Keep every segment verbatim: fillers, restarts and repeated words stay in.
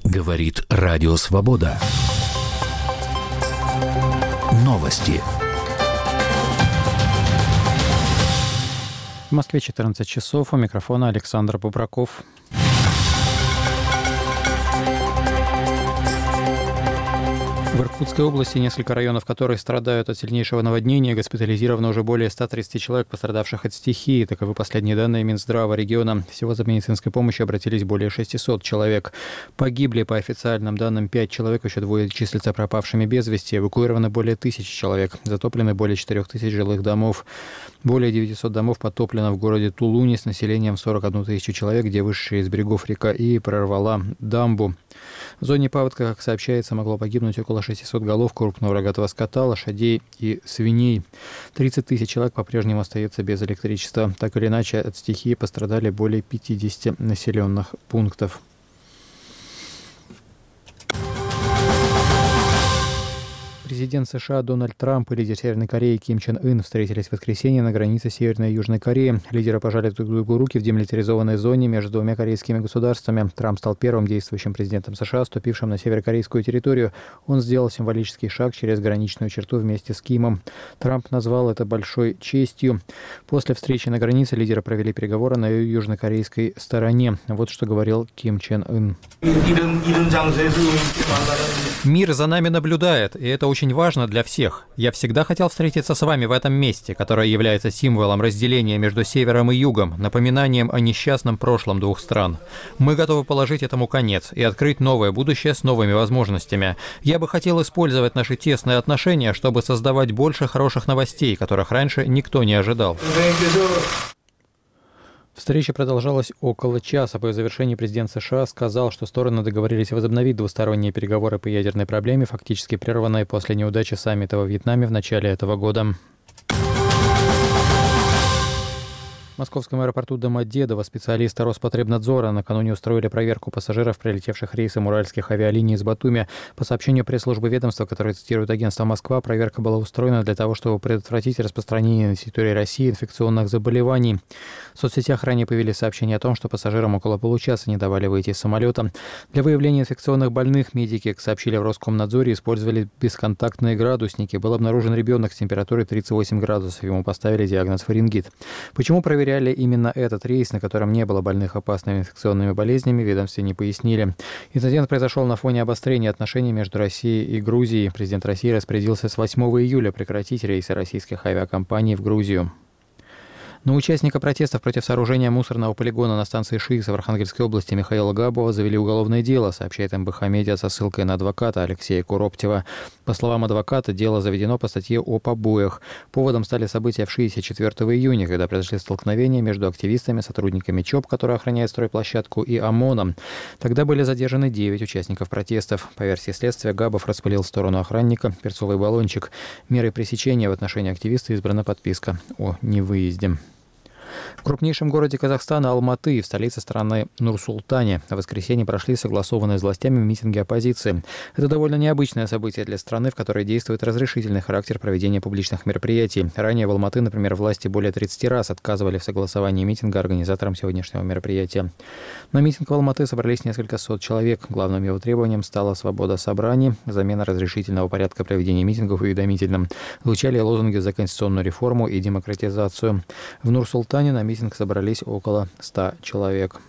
Говорит Радио Свобода. Новости. В Москве четырнадцать часов. У микрофона Александр Бубраков. В Иркутской области, несколько районов которой страдают от сильнейшего наводнения, госпитализировано уже более ста тридцати человек, пострадавших от стихии. Таковы последние данные Минздрава региона. Всего за медицинской помощью обратились более шестисот человек. Погибли, по официальным данным, пять человек, еще двое числятся пропавшими без вести. Эвакуировано более тысячи человек. Затоплены более четырех тысяч жилых домов. Более девятисот домов потоплено в городе Тулуне с населением сорок одну тысячу человек, где вышедшая из берегов река И прорвала дамбу. В зоне паводка, как сообщается, могло погибнуть около шестисот голов крупного рогатого скота, лошадей и свиней. тридцать тысяч человек по-прежнему остается без электричества. Так или иначе, от стихии пострадали более пятидесяти населенных пунктов. Президент США Дональд Трамп и лидер Северной Кореи Ким Чен Ын встретились в воскресенье на границе Северной и Южной Кореи. Лидеры пожали друг другу руки в демилитаризованной зоне между двумя корейскими государствами. Трамп стал первым действующим президентом США, ступившим на северокорейскую территорию. Он сделал символический шаг через граничную черту вместе с Кимом. Трамп назвал это большой честью. После встречи на границе лидеры провели переговоры на южнокорейской стороне. Вот что говорил Ким Чен Ын. Мир за нами наблюдает, и это очень важно для всех. Я всегда хотел встретиться с вами в этом месте, которое является символом разделения между севером и югом, напоминанием о несчастном прошлом двух стран. Мы готовы положить этому конец и открыть новое будущее с новыми возможностями. Я бы хотел использовать наши тесные отношения, чтобы создавать больше хороших новостей, которых раньше никто не ожидал. Встреча продолжалась около часа. По завершении президент США сказал, что стороны договорились возобновить двусторонние переговоры по ядерной проблеме, фактически прерванные после неудачи саммита во Вьетнаме в начале этого года. В московском аэропорту Домодедово специалисты Роспотребнадзора накануне устроили проверку пассажиров, прилетевших рейсом уральских авиалиний из Батуми. По сообщению пресс-службы ведомства, которое цитирует агентство «Москва», проверка была устроена для того, чтобы предотвратить распространение на территории России инфекционных заболеваний. В соцсетях ранее появились сообщения о том, что пассажирам около получаса не давали выйти из самолета. Для выявления инфекционных больных медики, как сообщили в Роскомнадзоре, использовали бесконтактные градусники. Был обнаружен ребенок с температурой тридцать восемь градусов. Ему поставили диагноз фарингит. Почему проверяли именно этот рейс, на котором не было больных опасными инфекционными болезнями, в ведомстве не пояснили. Инцидент произошел на фоне обострения отношений между Россией и Грузией. Президент России распорядился с восьмого июля прекратить рейсы российских авиакомпаний в Грузию. На участника протестов против сооружения мусорного полигона на станции ШИС в Архангельской области Михаила Габова завели уголовное дело, сообщает эм бэ ха Медиа со ссылкой на адвоката Алексея Куроптева. По словам адвоката, дело заведено по статье о побоях. Поводом стали события в ШИСе четвёртого июня, когда произошли столкновения между активистами, сотрудниками ЧОП, которые охраняют стройплощадку, и ОМОНом. Тогда были задержаны девять участников протестов. По версии следствия, Габов распылил в сторону охранника перцовый баллончик. Мерой пресечения в отношении активиста избрана подписка о невыезде. В крупнейшем городе Казахстана Алматы, в столице страны Нур-Султане, в воскресенье прошли согласованные с властями митинги оппозиции. Это довольно необычное событие для страны, в которой действует разрешительный характер проведения публичных мероприятий. Ранее в Алматы, например, власти более тридцати раз отказывали в согласовании митинга организаторам сегодняшнего мероприятия. На митинг в Алматы собрались несколько сот человек. Главным его требованием стала свобода собраний, замена разрешительного порядка проведения митингов уведомительным. Звучали лозунги за конституционную реформу и демократизацию. В Нур-Султане на митинг собрались около ста человек.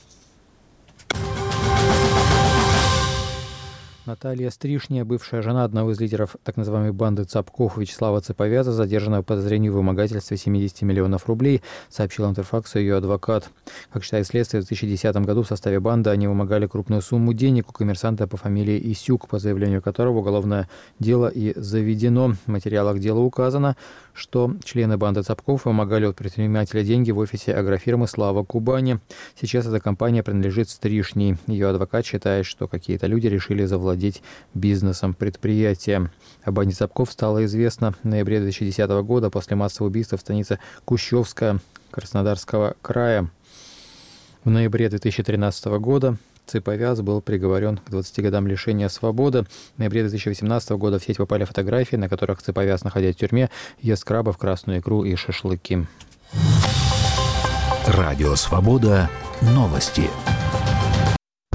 Наталья Стришня, бывшая жена одного из лидеров так называемой банды Цапков Вячеслава Цыповяза, задержанная по подозрению в вымогательстве семидесяти миллионов рублей, сообщил Интерфаксу ее адвокат. Как считает следствие, в две тысячи десятом году в составе банды они вымогали крупную сумму денег у коммерсанта по фамилии Исюк, по заявлению которого уголовное дело и заведено. В материалах дела указано, что члены банды Цапков вымогали от предпринимателя деньги в офисе агрофирмы «Слава Кубани». Сейчас эта компания принадлежит Стришней. Ее адвокат считает, что какие-то люди решили завладеть бизнесом предприятия. О банде Цапков стало известно в ноябре две тысячи десятого года после массового убийства в станице Кущевская Краснодарского края. В ноябре две тысячи тринадцатого года Цыповяз был приговорен к двадцати годам лишения свободы. В ноябре две тысячи восемнадцатого года в сеть попали фотографии, на которых Цыповяз, находясь в тюрьме, ест крабов, красную икру и шашлыки. Радио Свобода. Новости.